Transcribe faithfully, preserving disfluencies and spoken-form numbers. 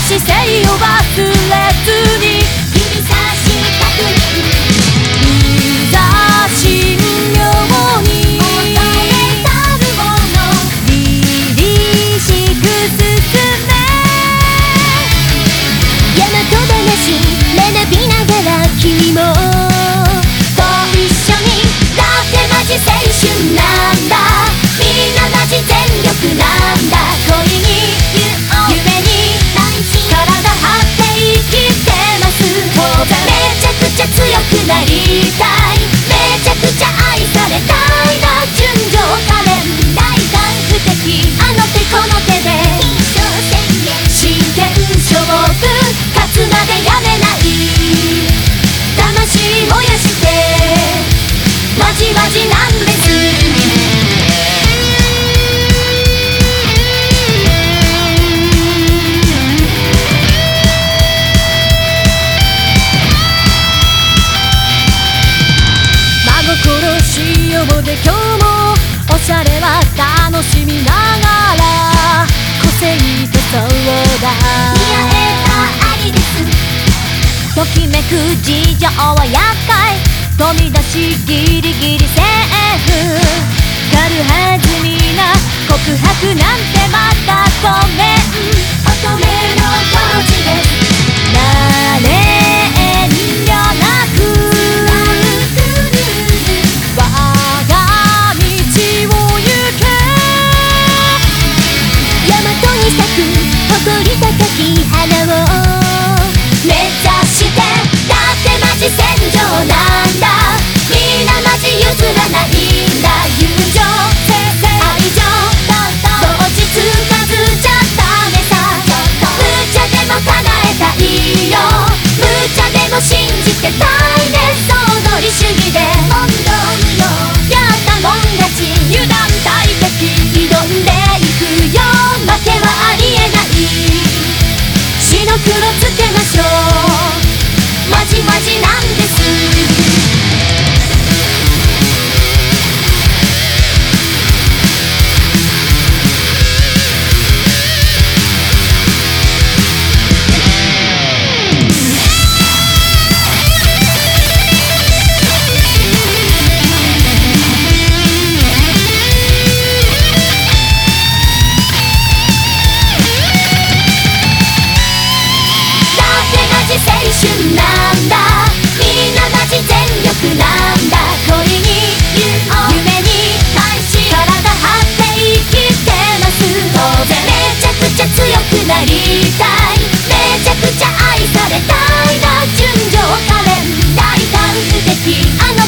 姿勢を忘れずに指差し確認いざ神妙に求めたるもの凛々しく進め大和話学びながら君もと一緒にだってマジ青春なんだみんなマジ全力なんだ恋に夢に体張って生きてます当然めちゃくちゃ強くなりたいめちゃくちゃ愛されたいな純情可憐大胆不敵あの手この手で一生宣言真剣勝負勝つまでやめない魂燃やしてマジマジなんですで今日もおしゃれは楽しみながら個性とそうだ見合えたありですときめく事情は厄介飛び出しギリギリセーフ軽はずみな告白なんてまたごめん乙女の境地ですなれ遠慮なく誇り高き花を目指してだってマジ戦場なんだみんなマジ譲らないんだ友情愛情当日数じゃダメさ無茶でも叶えたいよ無茶でも信じてたいね総取り主義で問答無用やったもん勝ち油断大敵挑んでいくよ負けはありえない白黒つけましょうマジマジなんです青春なんだみんなマジ全力なんだ恋に夢に体張って生きてます当然めちゃくちゃ強くなりたいめちゃくちゃ愛されたいな純情可憐大胆不敵あの